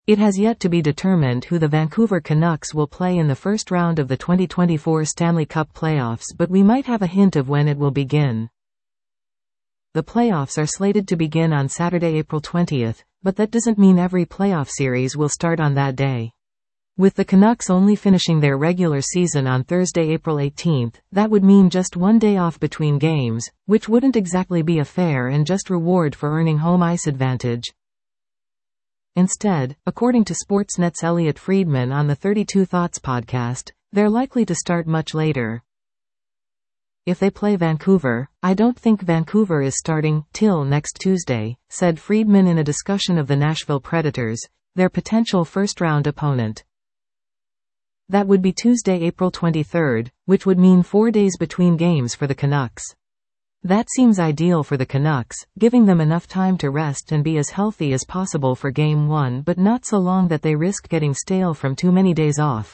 It has yet to be determined who the Vancouver Canucks will play in the first round of the 2024 Stanley Cup playoffs, but we might have a hint of when it will begin. The playoffs are slated to begin on Saturday, April 20th, but that doesn't mean every playoff series will start on that day. With the Canucks only finishing their regular season on Thursday, April 18th, that would mean just one day off between games, which wouldn't exactly be a fair and just reward for earning home ice advantage. Instead, according to Sportsnet's Elliot Friedman on the 32 Thoughts podcast, they're likely to start much later. If they play Vancouver, I don't think Vancouver is starting till next Tuesday, said Friedman in a discussion of the Nashville Predators, their potential first-round opponent. That would be Tuesday, April 23rd, which would mean 4 days between games for the Canucks. That seems ideal for the Canucks, giving them enough time to rest and be as healthy as possible for Game 1, but not so long that they risk getting stale from too many days off.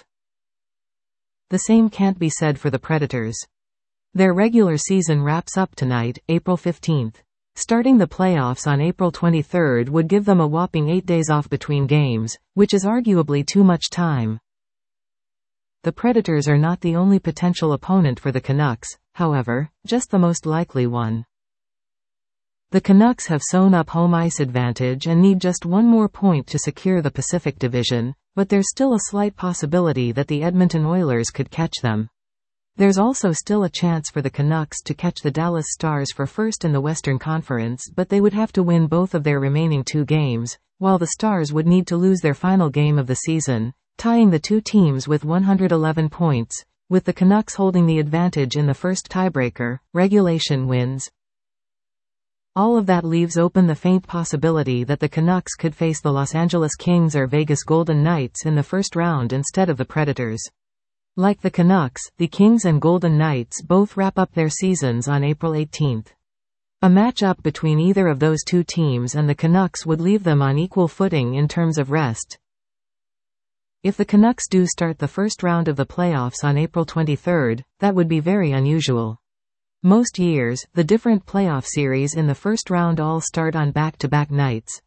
The same can't be said for the Predators. Their regular season wraps up tonight, April 15th. Starting the playoffs on April 23rd would give them a whopping 8 days off between games, which is arguably too much time. The Predators are not the only potential opponent for the Canucks, however, just the most likely one. The Canucks have sewn up home ice advantage and need just one more point to secure the Pacific Division, but there's still a slight possibility that the Edmonton Oilers could catch them. There's also still a chance for the Canucks to catch the Dallas Stars for first in the Western Conference, but they would have to win both of their remaining 2 games, while the Stars would need to lose their final game of the season, tying the two teams with 111 points, with the Canucks holding the advantage in the first tiebreaker, regulation wins. All of that leaves open the faint possibility that the Canucks could face the Los Angeles Kings or Vegas Golden Knights in the first round instead of the Predators. Like the Canucks, the Kings and Golden Knights both wrap up their seasons on April 18th. A matchup between either of those two teams and the Canucks would leave them on equal footing in terms of rest. If the Canucks do start the first round of the playoffs on April 23rd, that would be very unusual. Most years, the different playoff series in the first round all start on back-to-back nights.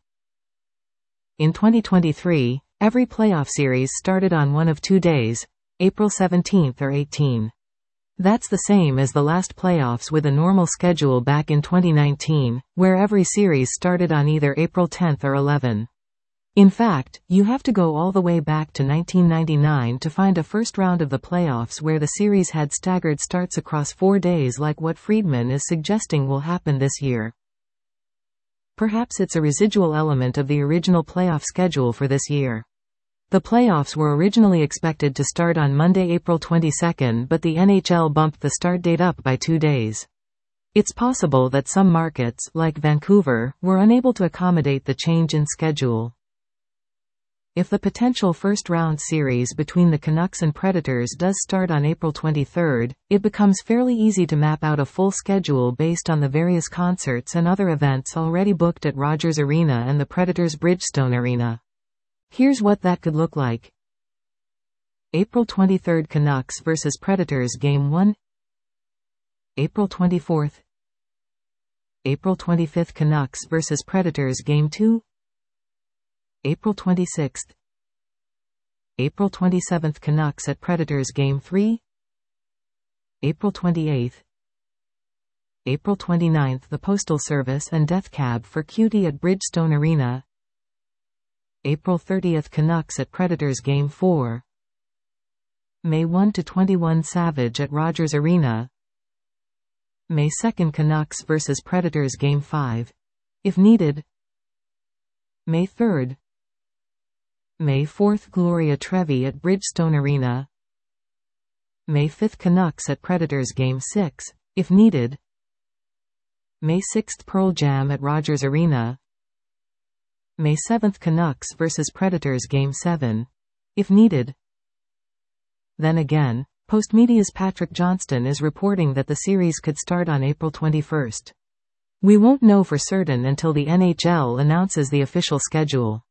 In 2023, every playoff series started on one of 2 days, April 17th or 18. That's the same as the last playoffs with a normal schedule back in 2019, where every series started on either April 10th or 11. In fact, you have to go all the way back to 1999 to find a first round of the playoffs where the series had staggered starts across 4 days like what Friedman is suggesting will happen this year. Perhaps it's a residual element of the original playoff schedule for this year. The playoffs were originally expected to start on Monday, April 22, but the NHL bumped the start date up by 2 days. It's possible that some markets, like Vancouver, were unable to accommodate the change in schedule. If the potential first-round series between the Canucks and Predators does start on April 23, it becomes fairly easy to map out a full schedule based on the various concerts and other events already booked at Rogers Arena and the Predators' Bridgestone Arena. Here's what that could look like. April 23 Canucks vs Predators Game 1. April 24. April 25 Canucks vs Predators Game 2. April 26. April 27 Canucks at Predators Game 3. April 28. April 29 The Postal Service and Death Cab for Cutie at Bridgestone Arena. April 30 Canucks at Predators Game 4. May 1-21 Savage at Rogers Arena. May 2 Canucks vs Predators Game 5. If needed. May 3. May 4 Gloria Trevi at Bridgestone Arena. May 5 Canucks at Predators Game 6, if needed. May 6 Pearl Jam at Rogers Arena. May 7 Canucks vs Predators Game 7, if needed. Then again, Postmedia's Patrick Johnston is reporting that the series could start on April 21. We won't know for certain until the NHL announces the official schedule.